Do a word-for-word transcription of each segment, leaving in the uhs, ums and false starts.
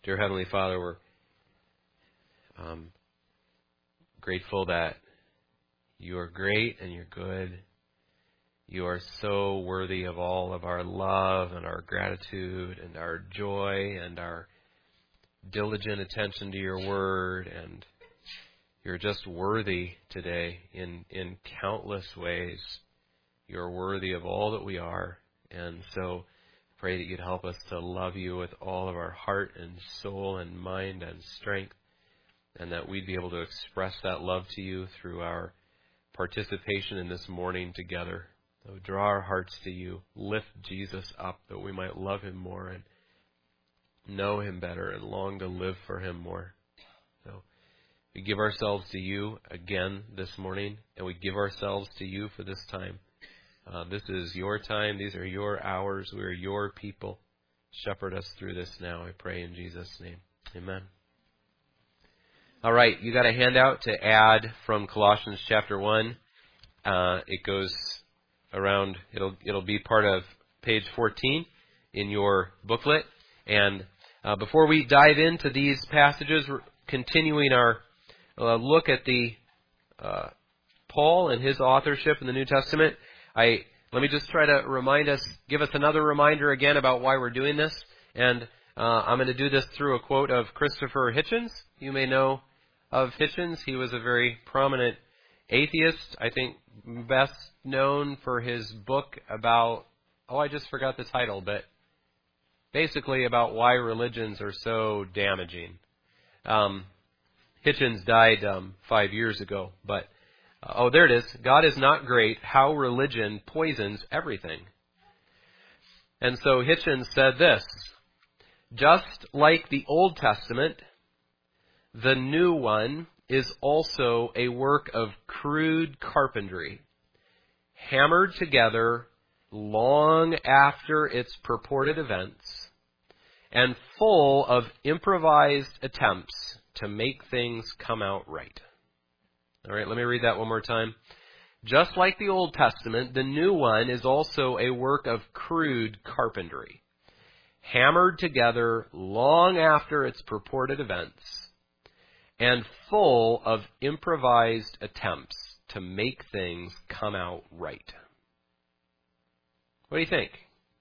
Dear Heavenly Father, we're um, grateful that you are great and you're good. You are so worthy of all of our love and our gratitude and our joy and our diligent attention to your word. And you're just worthy today in, in countless ways. You're worthy of all that we are. And so pray that you'd help us to love you with all of our heart and soul and mind and strength, and that we'd be able to express that love to you through our participation in this morning together. So draw our hearts to you, lift Jesus up that we might love him more and know him better and long to live for him more. So we give ourselves to you again this morning, and we give ourselves to you for this time. Uh, this is your time. These are your hours. We are your people. Shepherd us through this now, I pray in Jesus' name. Amen. All right, you got a handout to add from Colossians chapter one. Uh, it goes around, it'll it'll be part of page fourteen in your booklet. And uh, before we dive into these passages, we're continuing our uh, look at the uh, Paul and his authorship in the New Testament. I let me just try to remind us, give us another reminder again about why we're doing this. And uh, I'm going to do this through a quote of Christopher Hitchens. You may know of Hitchens. He was a very prominent atheist, I think best known for his book about, oh, I just forgot the title, but basically about why religions are so damaging. Um, Hitchens died um, five years ago, but, uh, oh, there it is. God is not great, how religion poisons everything. And so Hitchens said this: just like the Old Testament, the new one is also a work of crude carpentry, hammered together long after its purported events, and full of improvised attempts to make things come out right. All right, let me read that one more time. Just like the Old Testament, the new one is also a work of crude carpentry, hammered together long after its purported events, and full of improvised attempts to make things come out right. What do you think?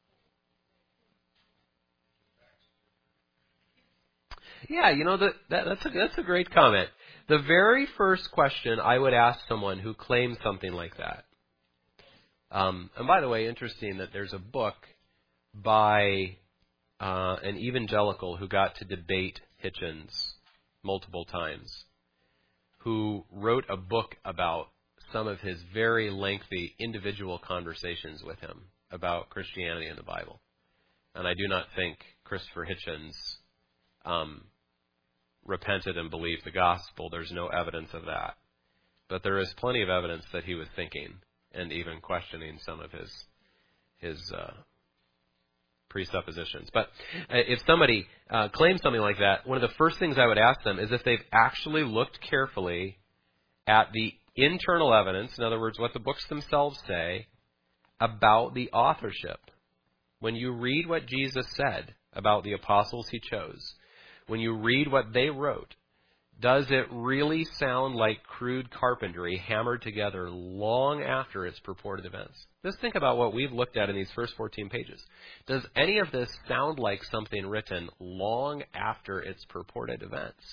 Yeah, you know, that, that that's a that's a great comment. The very first question I would ask someone who claims something like that. Um, and by the way, interesting that there's a book by uh, an evangelical who got to debate Hitchens multiple times, who wrote a book about some of his very lengthy individual conversations with him about Christianity and the Bible. And I do not think Christopher Hitchens um, repented and believed the gospel. There's no evidence of that. But there is plenty of evidence that he was thinking and even questioning some of his his uh, presuppositions. But if somebody uh, claims something like that, one of the first things I would ask them is if they've actually looked carefully at the internal evidence, in other words, what the books themselves say about the authorship. When you read what Jesus said about the apostles he chose, when you read what they wrote, does it really sound like crude carpentry hammered together long after its purported events? Just think about what we've looked at in these first fourteen pages. Does any of this sound like something written long after its purported events?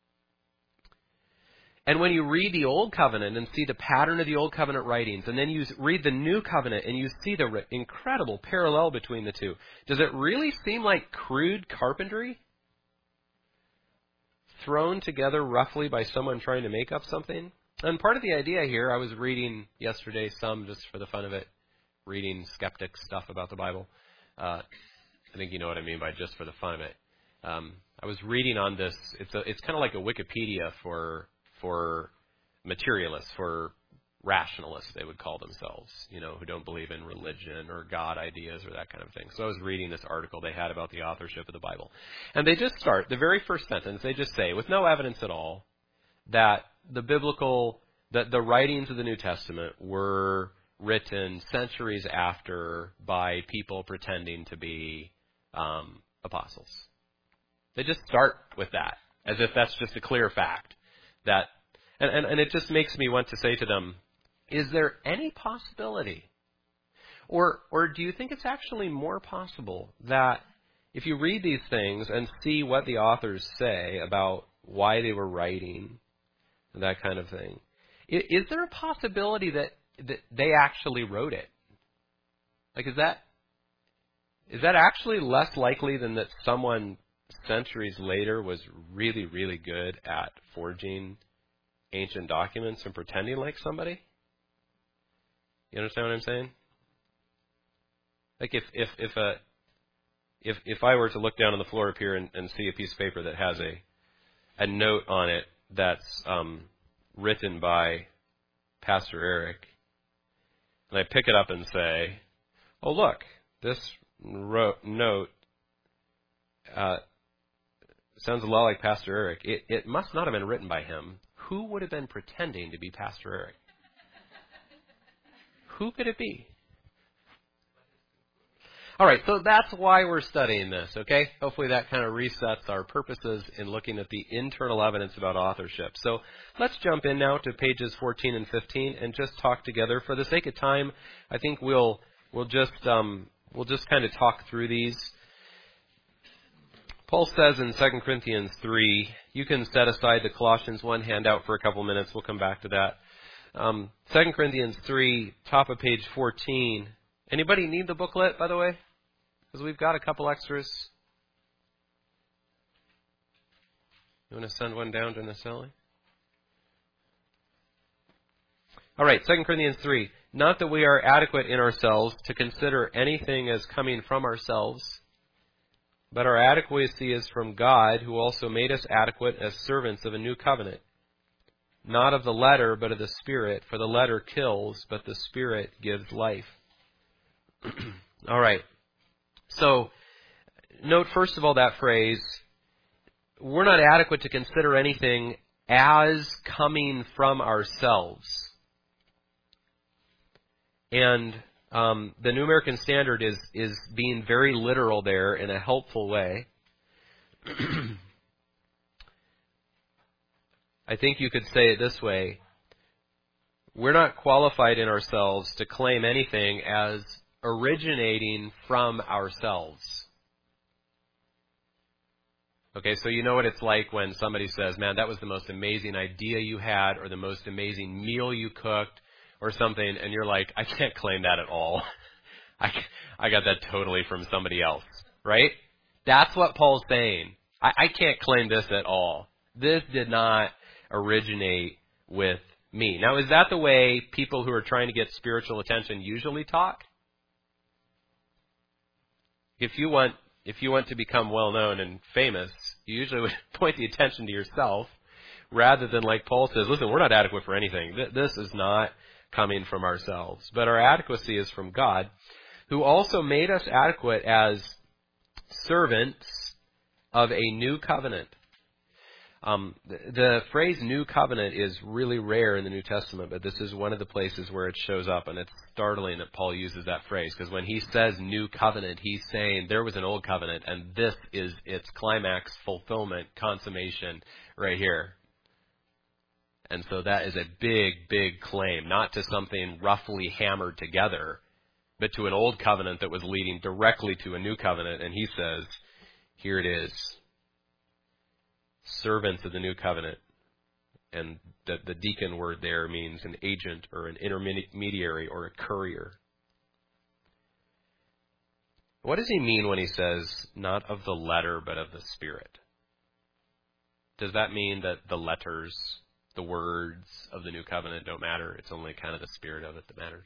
And when you read the Old Covenant and see the pattern of the Old Covenant writings, and then you read the New Covenant and you see the incredible parallel between the two, does it really seem like crude carpentry thrown together roughly by someone trying to make up something? And part of the idea here, I was reading yesterday some, just for the fun of it, reading skeptic stuff about the Bible. Uh, I think you know what I mean by just for the fun of it. Um, I was reading on this. It's a, it's kind of like a Wikipedia for for materialists, for rationalists, they would call themselves, you know, who don't believe in religion or God ideas or that kind of thing. So I was reading this article they had about the authorship of the Bible. And they just start, the very first sentence, they just say, with no evidence at all, that the biblical, that the writings of the New Testament were written centuries after by people pretending to be um, apostles. They just start with that, as if that's just a clear fact. That, and, and, and it just makes me want to say to them, is there any possibility? Or, or do you think it's actually more possible that if you read these things and see what the authors say about why they were writing, that kind of thing, is, is there a possibility that, that they actually wrote it? Like, is that is that actually less likely than that someone centuries later was really, really good at forging ancient documents and pretending like somebody? You understand what I'm saying? Like if if if a if if I were to look down on the floor up here and, and see a piece of paper that has a a note on it that's um, written by Pastor Eric, and I pick it up and say, "Oh, look, this ro- note uh, sounds a lot like Pastor Eric. It, it must not have been written by him. Who would have been pretending to be Pastor Eric? Who could it be?" All right, so that's why we're studying this, okay? Hopefully that kind of resets our purposes in looking at the internal evidence about authorship. So let's jump in now to pages fourteen and fifteen and just talk together. For the sake of time, I think we'll we'll just um, we'll just kind of talk through these. Paul says in Second Corinthians three, you can set aside the Colossians one handout for a couple minutes. We'll come back to that. Um, Second Corinthians three, top of page fourteen. Anybody need the booklet, by the way? Because we've got a couple extras. You want to send one down to Naselli? All right, Second Corinthians three. Not that we are adequate in ourselves to consider anything as coming from ourselves, but our adequacy is from God, who also made us adequate as servants of a new covenant. Not of the letter, but of the Spirit. For the letter kills, but the Spirit gives life. All right. So, note first of all that phrase, we're not adequate to consider anything as coming from ourselves. And um, the New American Standard is, is being very literal there in a helpful way. I think you could say it this way. We're not qualified in ourselves to claim anything as originating from ourselves. Okay, so you know what it's like when somebody says, man, that was the most amazing idea you had or the most amazing meal you cooked or something, and you're like, I can't claim that at all. I, I got that totally from somebody else, right? That's what Paul's saying. I, I can't claim this at all. This did not originate with me. Now, is that the way people who are trying to get spiritual attention usually talk? If you want, if you want to become well-known and famous, you usually would point the attention to yourself rather than, like Paul says, listen, we're not adequate for anything. This is not coming from ourselves. But our adequacy is from God, who also made us adequate as servants of a new covenant. Um, the, the phrase new covenant is really rare in the New Testament, but this is one of the places where it shows up, and it's startling that Paul uses that phrase, because when he says new covenant, he's saying there was an old covenant, and this is its climax, fulfillment, consummation right here. And so that is a big, big claim, not to something roughly hammered together, but to an old covenant that was leading directly to a new covenant, and he says, here it is. Servants of the new covenant. And the, the deacon word there means an agent or an intermediary or a courier. What does he mean when he says, not of the letter, but of the Spirit? Does that mean that the letters, the words of the new covenant don't matter? It's only kind of the spirit of it that matters?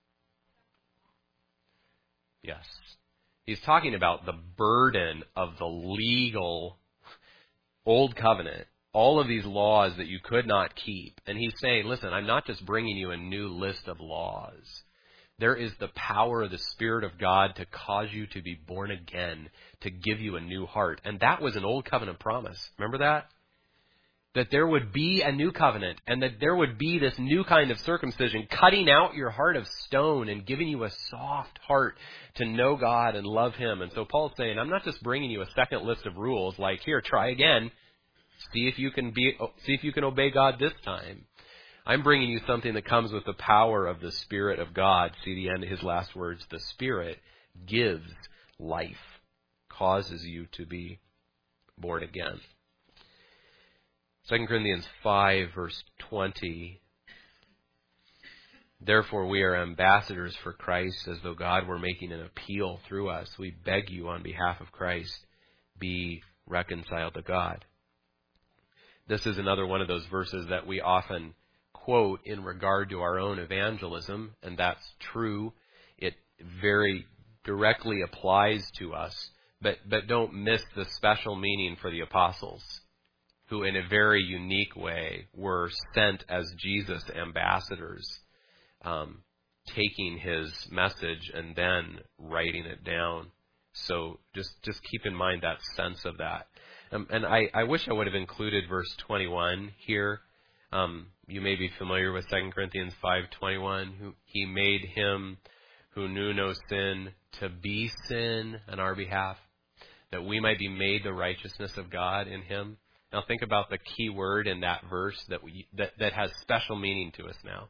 Yes. He's talking about the burden of the legal Old covenant, all of these laws that you could not keep. And he's saying, listen, I'm not just bringing you a new list of laws. There is the power of the Spirit of God to cause you to be born again, to give you a new heart. And that was an old covenant promise. Remember that? that there would be a new covenant and that there would be this new kind of circumcision, cutting out your heart of stone and giving you a soft heart to know God and love Him. And so Paul's saying, I'm not just bringing you a second list of rules like, here, try again. See if you can be, see if you can obey God this time. I'm bringing you something that comes with the power of the Spirit of God. See the end of his last words. The Spirit gives life, causes you to be born again. Second Corinthians five, verse twenty. Therefore we are ambassadors for Christ, as though God were making an appeal through us. We beg you on behalf of Christ, be reconciled to God. This is another one of those verses that we often quote in regard to our own evangelism, and that's true. It very directly applies to us, but, but don't miss the special meaning for the apostles, who in a very unique way were sent as Jesus ambassadors, um, taking his message and then writing it down. So just, just keep in mind that sense of that. Um, and I, I wish I would have included verse twenty-one here. Um, you may be familiar with Second Corinthians five twenty-one. Who he made him who knew no sin to be sin on our behalf, that we might be made the righteousness of God in him. Now think about the key word in that verse that we that, that has special meaning to us now.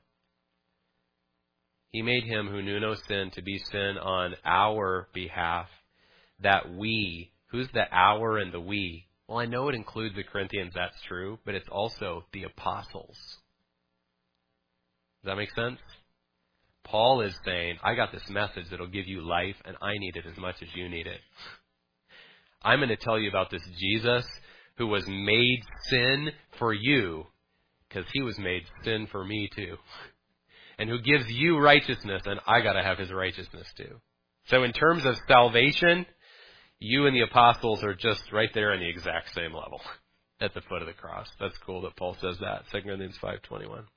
He made him who knew no sin to be sin on our behalf, that we, who's the our and the we? Well, I know it includes the Corinthians, that's true, but it's also the apostles. Does that make sense? Paul is saying, I got this message that'll give you life, and I need it as much as you need it. I'm going to tell you about this Jesus who was made sin for you, because he was made sin for me too. And who gives you righteousness, and I got to have his righteousness too. So in terms of salvation, you and the apostles are just right there on the exact same level at the foot of the cross. That's cool that Paul says that. Second Corinthians five twenty-one.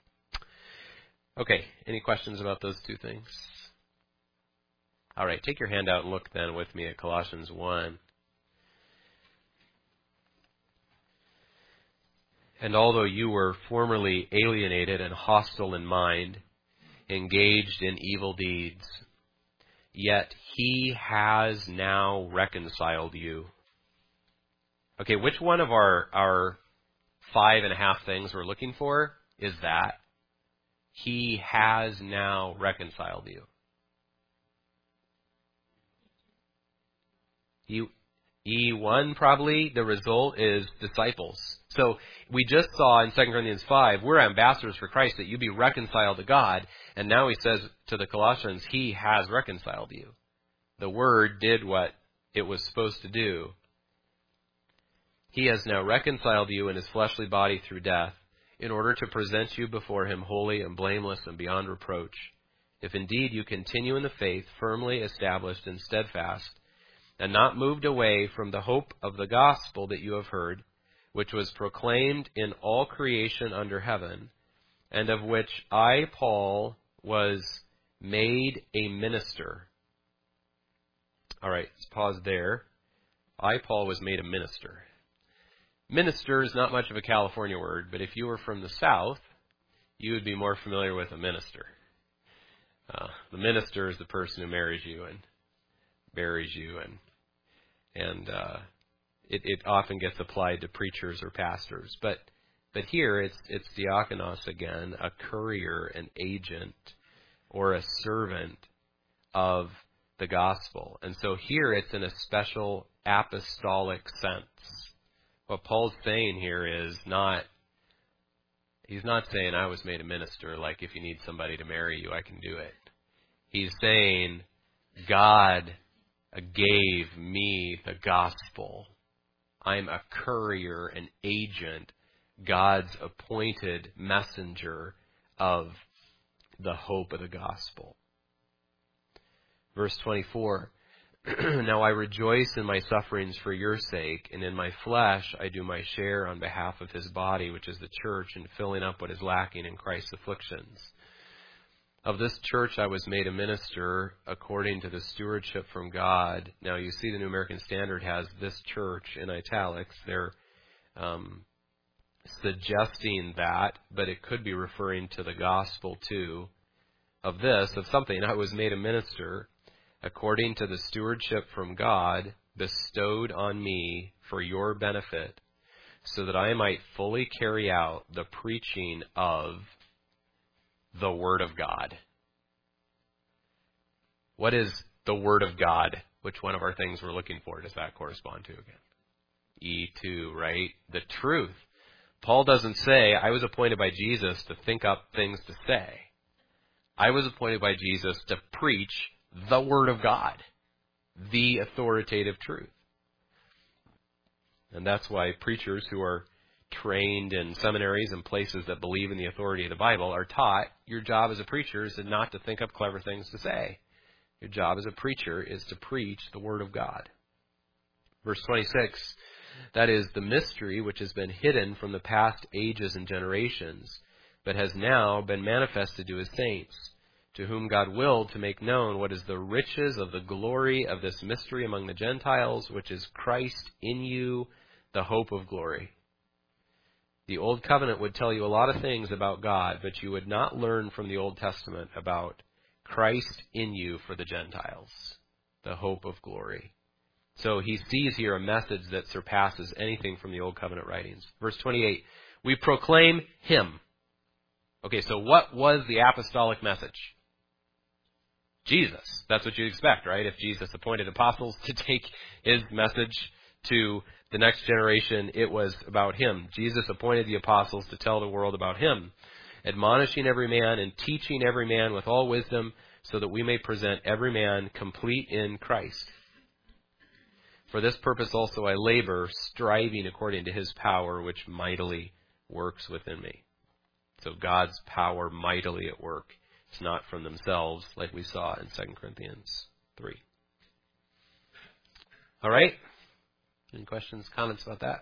Okay, any questions about those two things? All right, take your hand out and look then with me at Colossians one. And although you were formerly alienated and hostile in mind, engaged in evil deeds, yet he has now reconciled you. Okay, which one of our, our five and a half things we're looking for is that? He has now reconciled you. You E one, probably, the result is disciples. So we just saw in Second Corinthians five, we're ambassadors for Christ, that you be reconciled to God. And now he says to the Colossians, he has reconciled you. The Word did what it was supposed to do. He has now reconciled you in his fleshly body through death, in order to present you before him holy and blameless and beyond reproach. If indeed you continue in the faith, firmly established and steadfast, and not moved away from the hope of the gospel that you have heard, which was proclaimed in all creation under heaven, and of which I, Paul, was made a minister. All right, let's pause there. I, Paul, was made a minister. Minister is not much of a California word, but if you were from the South, you would be more familiar with a minister. Uh, the minister is the person who marries you and buries you, and and uh, it, it often gets applied to preachers or pastors. But but here it's it's diakonos again, a courier, an agent, or a servant of the gospel. And so here it's in a special apostolic sense. What Paul's saying here is not, he's not saying I was made a minister, like if you need somebody to marry you, I can do it. He's saying God gave me the gospel. I'm a courier, an agent, God's appointed messenger of the hope of the gospel. Verse twenty-four, now I rejoice in my sufferings for your sake, and in my flesh I do my share on behalf of his body, which is the church, in filling up what is lacking in Christ's afflictions. Of this church I was made a minister according to the stewardship from God. Now you see the New American Standard has this church in italics. They're um, suggesting that, but it could be referring to the gospel too, of this, of something. I was made a minister according to the stewardship from God bestowed on me for your benefit, so that I might fully carry out the preaching of the Word of God. What is the Word of God? Which one of our things we're looking for does that correspond to again? E two, right? The truth. Paul doesn't say, I was appointed by Jesus to think up things to say. I was appointed by Jesus to preach the Word of God, the authoritative truth. And that's why preachers who are trained in seminaries and places that believe in the authority of the Bible are taught your job as a preacher is not to think up clever things to say. Your job as a preacher is to preach the Word of God. Verse twenty-six, that is the mystery which has been hidden from the past ages and generations, but has now been manifested to his saints, to whom God willed to make known what is the riches of the glory of this mystery among the Gentiles, which is Christ in you, the hope of glory. The Old Covenant would tell you a lot of things about God, but you would not learn from the Old Testament about Christ in you for the Gentiles, the hope of glory. So he sees here a message that surpasses anything from the Old Covenant writings. Verse twenty-eight, we proclaim him. Okay, so what was the apostolic message? Jesus. That's what you'd expect, right? If Jesus appointed apostles to take his message to the next generation, it was about him. Jesus appointed the apostles to tell the world about him, admonishing every man and teaching every man with all wisdom, so that we may present every man complete in Christ. For this purpose also I labor, striving according to his power, which mightily works within me. So God's power mightily at work. It's not from themselves, like we saw in Second Corinthians three. All right? Any questions, comments about that?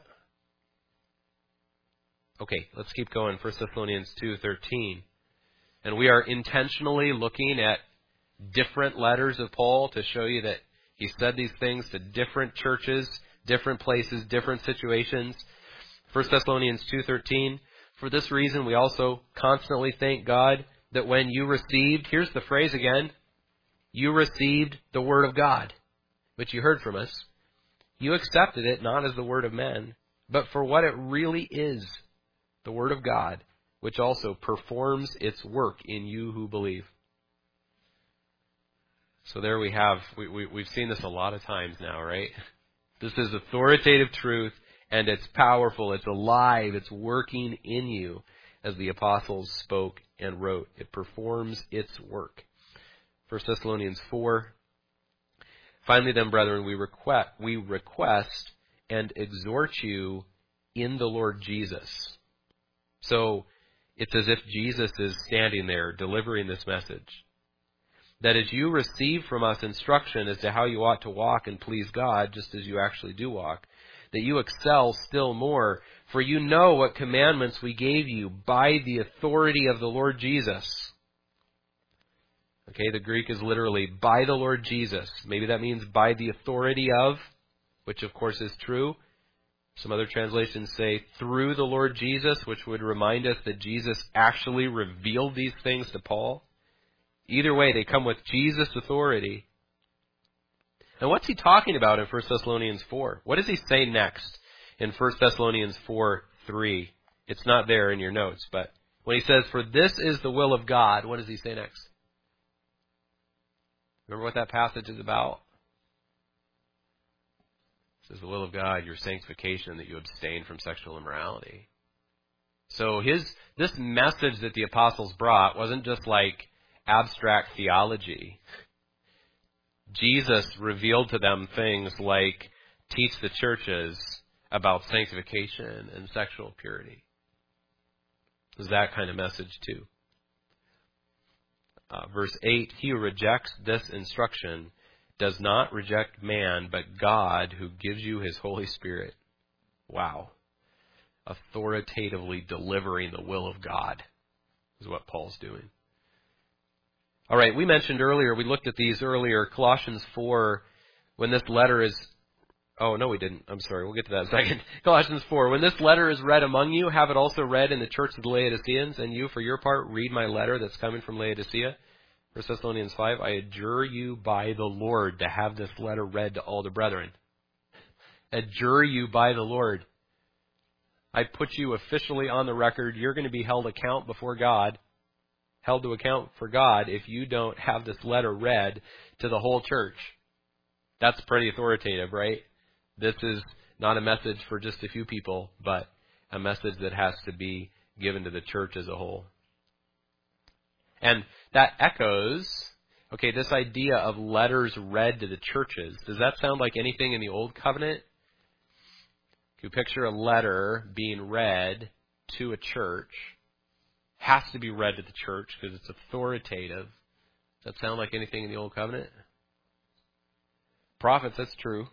Okay, let's keep going. First Thessalonians two thirteen. And we are intentionally looking at different letters of Paul to show you that he said these things to different churches, different places, different situations. First Thessalonians two thirteen. For this reason, we also constantly thank God that when you received, here's the phrase again, you received the word of God, which you heard from us. You accepted it not as the word of men, but for what it really is, the word of God, which also performs its work in you who believe. So there we have, we, we, we've seen this a lot of times now, right? This is authoritative truth, and it's powerful, it's alive, it's working in you, as the apostles spoke and wrote. It performs its work. First Thessalonians four. Finally then, brethren, we request, we request and exhort you in the Lord Jesus. So it's as if Jesus is standing there delivering this message. That as you receive from us instruction as to how you ought to walk and please God, just as you actually do walk, that you excel still more, for you know what commandments we gave you by the authority of the Lord Jesus. Okay, the Greek is literally by the Lord Jesus. Maybe that means by the authority of, which of course is true. Some other translations say through the Lord Jesus, which would remind us that Jesus actually revealed these things to Paul. Either way, they come with Jesus' authority. And what's he talking about in First Thessalonians four? What does he say next in First Thessalonians four three? It's not there in your notes, but when he says, for this is the will of God, what does he say next? Remember what that passage is about? It says the will of God, your sanctification, that you abstain from sexual immorality. So his this message that the apostles brought wasn't just like abstract theology. Jesus revealed to them things like teach the churches about sanctification and sexual purity. It was that kind of message too. Uh, verse eight, he who rejects this instruction does not reject man, but God who gives you his Holy Spirit. Wow. Authoritatively delivering the will of God is what Paul's doing. All right, we mentioned earlier, we looked at these earlier, Colossians four, when this letter is Oh, no, we didn't. I'm sorry. We'll get to that in a second. Colossians four. When this letter is read among you, have it also read in the church of the Laodiceans, and you, for your part, read my letter that's coming from Laodicea. First Thessalonians five. I adjure you by the Lord to have this letter read to all the brethren. Adjure you by the Lord. I put you officially on the record. You're going to be held account before God, held to account for God if you don't have this letter read to the whole church. That's pretty authoritative, right? This is not a message for just a few people, but a message that has to be given to the church as a whole. And that echoes, okay, this idea of letters read to the churches. Does that sound like anything in the Old Covenant? You picture a letter being read to a church. Has to be read to the church because it's authoritative. Does that sound like anything in the Old Covenant? Prophets, that's true.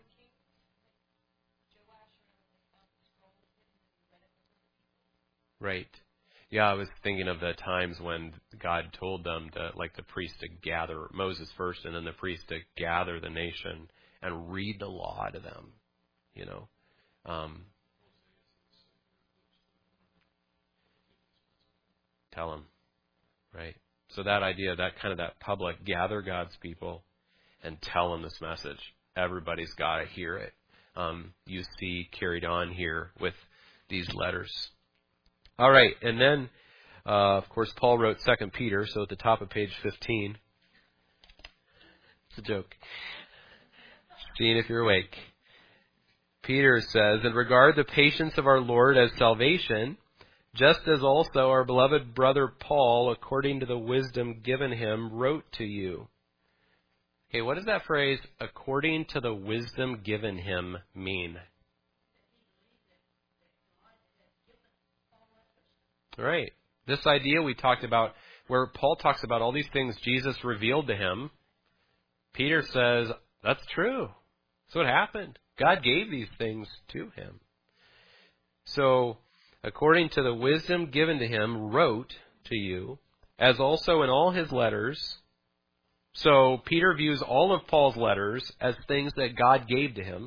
Right. Yeah, I was thinking of the times when God told them to, like the priest to gather, Moses first, and then the priest to gather the nation and read the law to them, you know. Um, tell them, right? So that idea, that kind of that public, gather God's people and tell them this message. Everybody's got to hear it. Um, you see carried on here with these letters. All right, and then, uh, of course, Paul wrote Second Peter, so at the top of page fifteen. It's a joke. Seeing if you're awake. Peter says, and regard the patience of our Lord as salvation, just as also our beloved brother Paul, according to the wisdom given him, wrote to you. Okay, what does that phrase, according to the wisdom given him, mean? Right. This idea we talked about, where Paul talks about all these things Jesus revealed to him, Peter says, that's true. That's what happened. God gave these things to him. So, according to the wisdom given to him, wrote to you, as also in all his letters. So, Peter views all of Paul's letters as things that God gave to him,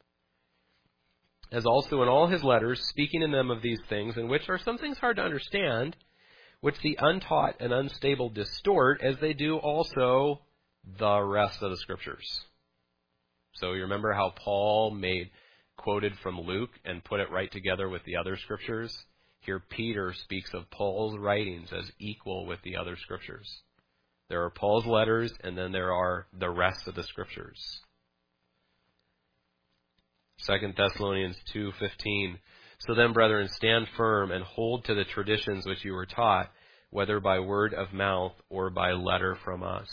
as also in all his letters, speaking in them of these things, in which are some things hard to understand, which the untaught and unstable distort, as they do also the rest of the Scriptures. So you remember how Paul made quoted from Luke and put it right together with the other Scriptures? Here Peter speaks of Paul's writings as equal with the other Scriptures. There are Paul's letters, and then there are the rest of the Scriptures. Second Thessalonians two fifteen. So then, brethren, stand firm and hold to the traditions which you were taught, whether by word of mouth or by letter from us.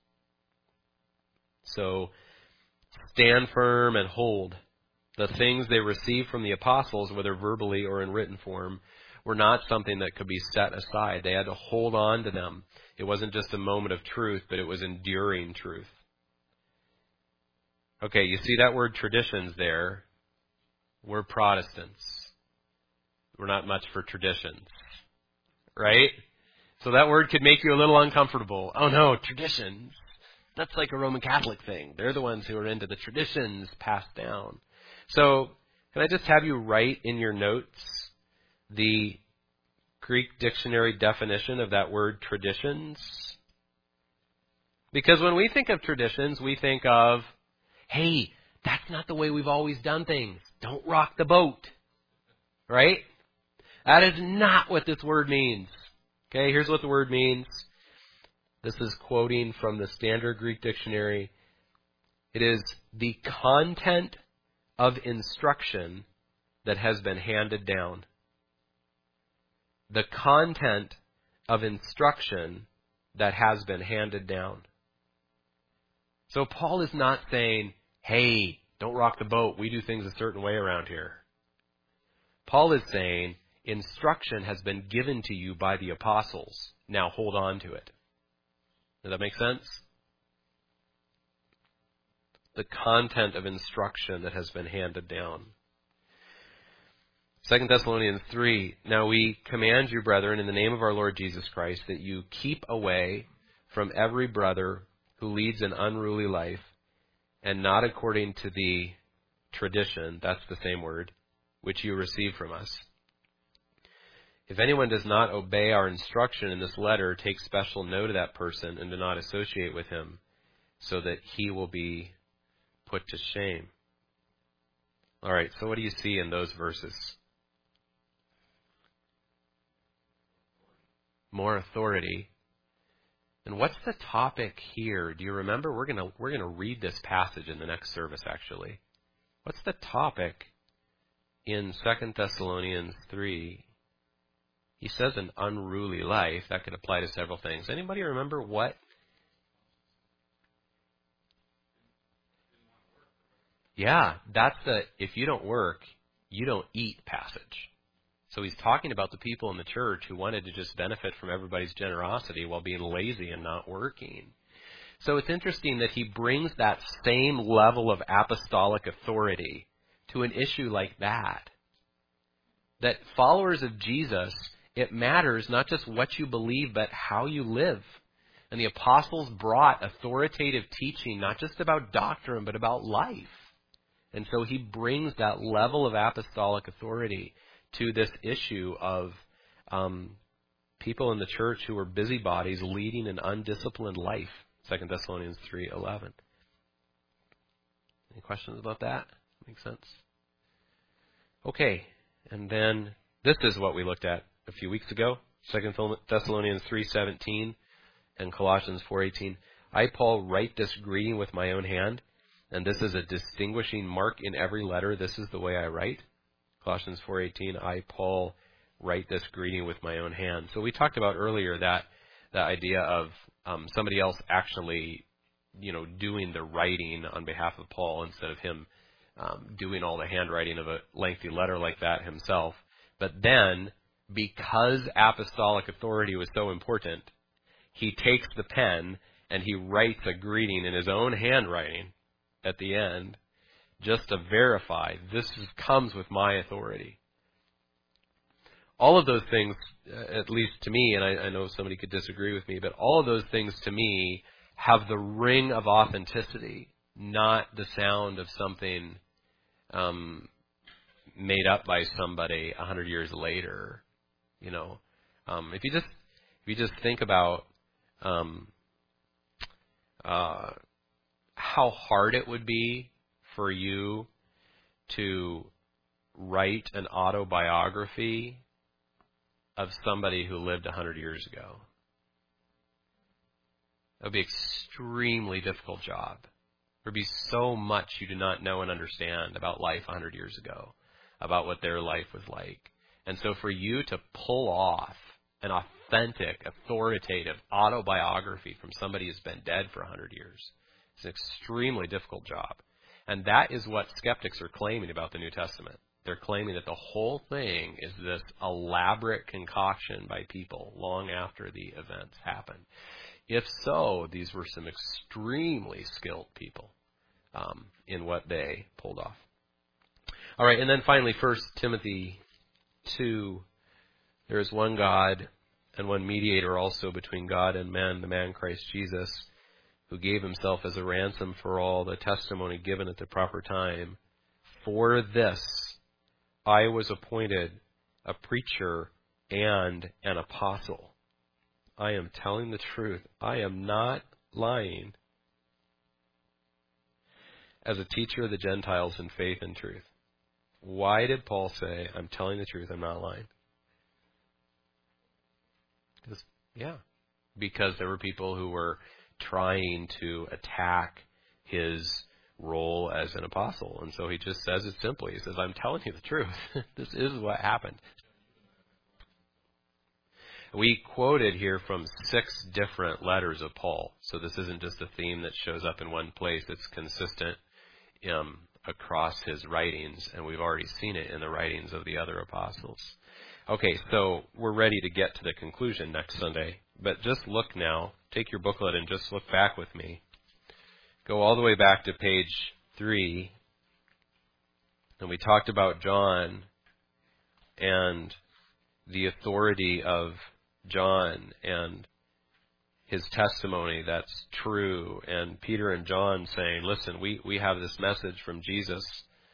So, stand firm and hold. The things they received from the apostles, whether verbally or in written form, were not something that could be set aside. They had to hold on to them. It wasn't just a moment of truth, but it was enduring truth. Okay, you see that word traditions there. We're Protestants. We're not much for traditions, right? So that word could make you a little uncomfortable. Oh no, traditions. That's like a Roman Catholic thing. They're the ones who are into the traditions passed down. So, can I just have you write in your notes the Greek dictionary definition of that word traditions? Because when we think of traditions, we think of, hey, that's not the way we've always done things. Don't rock the boat. Right? That is not what this word means. Okay, here's what the word means. This is quoting from the Standard Greek Dictionary. It is the content of instruction that has been handed down. The content of instruction that has been handed down. So Paul is not saying, hey, don't rock the boat. We do things a certain way around here. Paul is saying, instruction has been given to you by the apostles. Now hold on to it. Does that make sense? The content of instruction that has been handed down. Second Thessalonians three, now we command you, brethren, in the name of our Lord Jesus Christ, that you keep away from every brother who leads an unruly life, and not according to the tradition, that's the same word, which you received from us. If anyone does not obey our instruction in this letter, take special note of that person and do not associate with him, so that he will be put to shame. All right, so what do you see in those verses? More authority. And what's the topic here? Do you remember? We're going to we're going to read this passage in the next service, actually. What's the topic in Second Thessalonians three? He says an unruly life. That could apply to several things. Anybody remember what? Yeah, that's the if you don't work, you don't eat passage. So he's talking about the people in the church who wanted to just benefit from everybody's generosity while being lazy and not working. So it's interesting that he brings that same level of apostolic authority to an issue like that. That followers of Jesus, it matters not just what you believe, but how you live. And the apostles brought authoritative teaching, not just about doctrine, but about life. And so he brings that level of apostolic authority to this issue of um, people in the church who are busybodies leading an undisciplined life. Second Thessalonians three eleven. Any questions about that? Makes sense? Okay, and then this is what we looked at a few weeks ago. Second Thessalonians three seventeen and Colossians four eighteen. I, Paul, write this greeting with my own hand, and this is a distinguishing mark in every letter. This is the way I write. Colossians four eighteen, I, Paul, write this greeting with my own hand. So we talked about earlier that the idea of um, somebody else actually, you know, doing the writing on behalf of Paul instead of him um, doing all the handwriting of a lengthy letter like that himself. But then, because apostolic authority was so important, he takes the pen and he writes a greeting in his own handwriting at the end, just to verify this is, comes with my authority. All of those things, at least to me, and I, I know somebody could disagree with me, but all of those things to me have the ring of authenticity, not the sound of something um, made up by somebody a hundred years later. You know, um, if you just if you just think about um, uh, how hard it would be for you to write an autobiography of somebody who lived a hundred years ago. It would be an extremely difficult job. There would be so much you do not know and understand about life a hundred years ago, about what their life was like. And so for you to pull off an authentic, authoritative autobiography from somebody who's been dead for a hundred years, it's an extremely difficult job. And that is what skeptics are claiming about the New Testament. They're claiming that the whole thing is this elaborate concoction by people long after the events happened. If so, these were some extremely skilled people um, in what they pulled off. All right, and then finally, First Timothy two, there is one God and one mediator also between God and men, the man Christ Jesus, who gave himself as a ransom for all, the testimony given at the proper time. For this I was appointed a preacher and an apostle. I am telling the truth. I am not lying. As a teacher of the Gentiles in faith and truth. Why did Paul say, I'm telling the truth, I'm not lying? Because, yeah, because there were people who were trying to attack his role as an apostle. And so he just says it simply. He says, I'm telling you the truth. This is what happened. We quoted here from six different letters of Paul. So this isn't just a theme that shows up in one place. It's consistent um, across his writings, and we've already seen it in the writings of the other apostles. Okay, so we're ready to get to the conclusion next Sunday. But just look now. Take your booklet and just look back with me. Go all the way back to page three. And we talked about John and the authority of John and his testimony that's true. And Peter and John saying, listen, we, we have this message from Jesus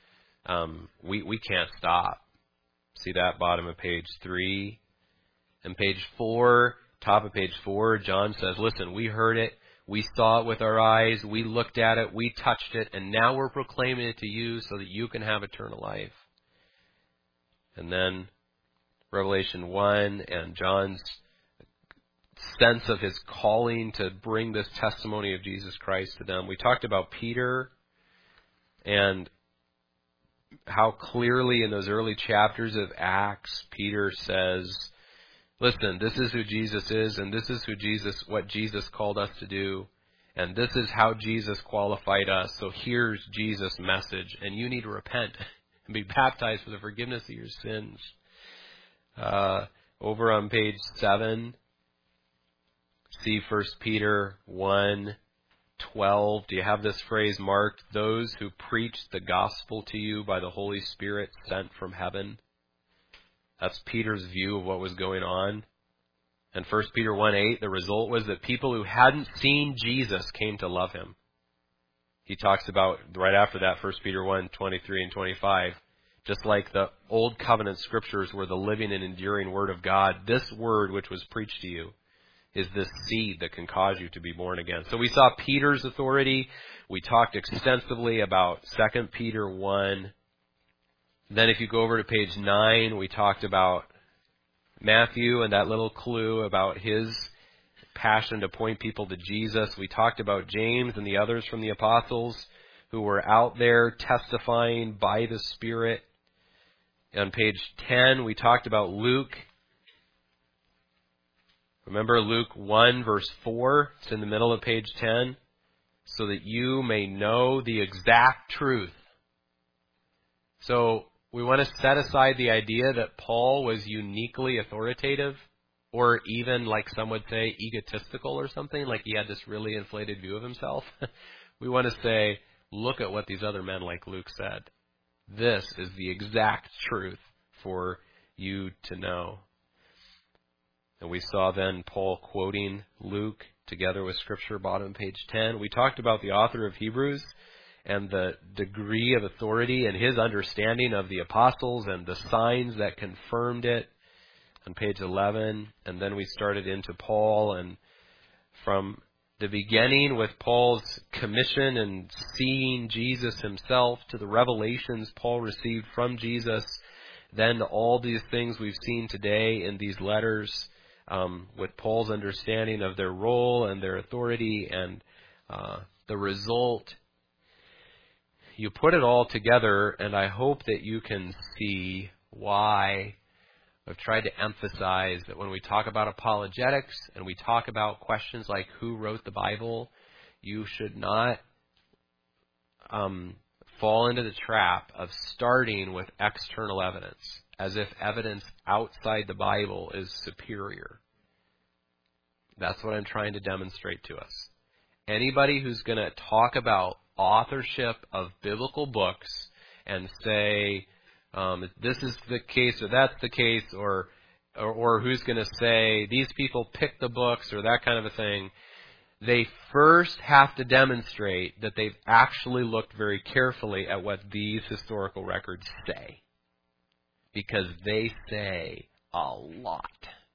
um, we, we can't stop. See that bottom of page three? And page four, top of page four, John says, listen, we heard it. We saw it with our eyes. We looked at it. We touched it. And now we're proclaiming it to you so that you can have eternal life. And then Revelation one and John's sense of his calling to bring this testimony of Jesus Christ to them. We talked about Peter and how clearly in those early chapters of Acts, Peter says, listen, this is who Jesus is, and this is who Jesus, what Jesus called us to do, and this is how Jesus qualified us. So here's Jesus' message, and you need to repent and be baptized for the forgiveness of your sins. Uh, over on page seven, see First Peter one twelve. Do you have this phrase marked? Those who preach the gospel to you by the Holy Spirit sent from heaven. That's Peter's view of what was going on. And First Peter one eight, the result was that people who hadn't seen Jesus came to love him. He talks about, right after that, First Peter one twenty-three and twenty-five, just like the Old Covenant scriptures were the living and enduring Word of God, this Word which was preached to you is this seed that can cause you to be born again. So we saw Peter's authority. We talked extensively about Second Peter one. Then if you go over to page nine, we talked about Matthew and that little clue about his passion to point people to Jesus. We talked about James and the others from the apostles who were out there testifying by the Spirit. On page ten, we talked about Luke. Remember Luke one, verse four? It's in the middle of page ten. So that you may know the exact truth. So we want to set aside the idea that Paul was uniquely authoritative, or even, like some would say, egotistical or something, like he had this really inflated view of himself. We want to say, look at what these other men like Luke said. This is the exact truth for you to know. And we saw then Paul quoting Luke together with Scripture, bottom page ten. We talked about the author of Hebrews and the degree of authority and his understanding of the apostles and the signs that confirmed it on page eleven. And then we started into Paul, and from the beginning with Paul's commission and seeing Jesus himself to the revelations Paul received from Jesus, then all these things we've seen today in these letters, um, with Paul's understanding of their role and their authority and uh, the result. You put it all together, and I hope that you can see why I've tried to emphasize that when we talk about apologetics and we talk about questions like who wrote the Bible, you should not um, fall into the trap of starting with external evidence, as if evidence outside the Bible is superior. That's what I'm trying to demonstrate to us. Anybody who's going to talk about authorship of biblical books and say, um, this is the case or that's the case, or, or, or who's going to say these people picked the books or that kind of a thing, they first have to demonstrate that they've actually looked very carefully at what these historical records say. Because they say a lot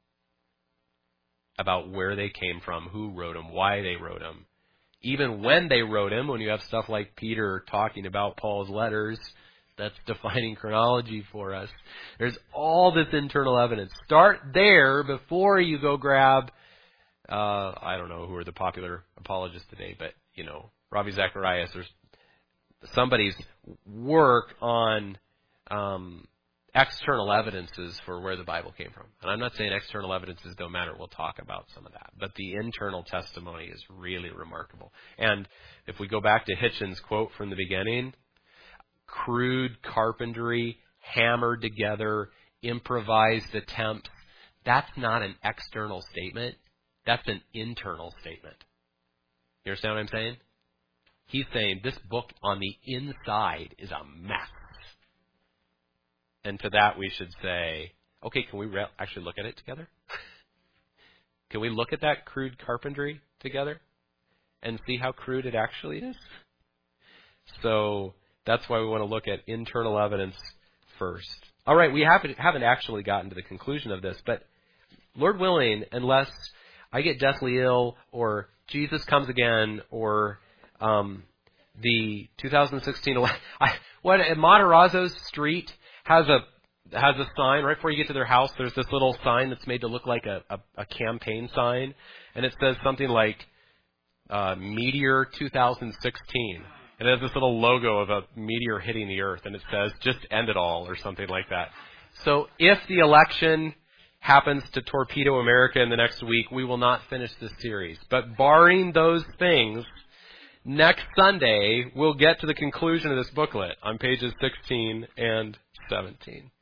about where they came from, who wrote them, why they wrote them. Even when they wrote them, when you have stuff like Peter talking about Paul's letters, that's defining chronology for us. There's all this internal evidence. Start there before you go grab, uh, I don't know who are the popular apologists today, but, you know, Ravi Zacharias or somebody's work on um, external evidences for where the Bible came from. And I'm not saying external evidences don't matter. We'll talk about some of that. But the internal testimony is really remarkable. And if we go back to Hitchens' quote from the beginning, crude carpentry, hammered together, improvised attempts, that's not an external statement. That's an internal statement. You understand what I'm saying? He's saying this book on the inside is a mess. And to that we should say, okay, can we re- actually look at it together? Can we look at that crude carpentry together and see how crude it actually is? So That's why we want to look at internal evidence first. All right, we haven't, haven't actually gotten to the conclusion of this, but Lord willing, unless I get deathly ill or Jesus comes again or um, the two thousand sixteen election, I, what at Matarazzo Street has a has a sign right before you get to their house. There's this little sign that's made to look like a, a, a campaign sign, and it says something like uh, Meteor two thousand sixteen. And it has this little logo of a meteor hitting the earth, and it says, just end it all, or something like that. So if the election happens to torpedo America in the next week, we will not finish this series. But barring those things, next Sunday, we'll get to the conclusion of this booklet on pages sixteen and seventeen.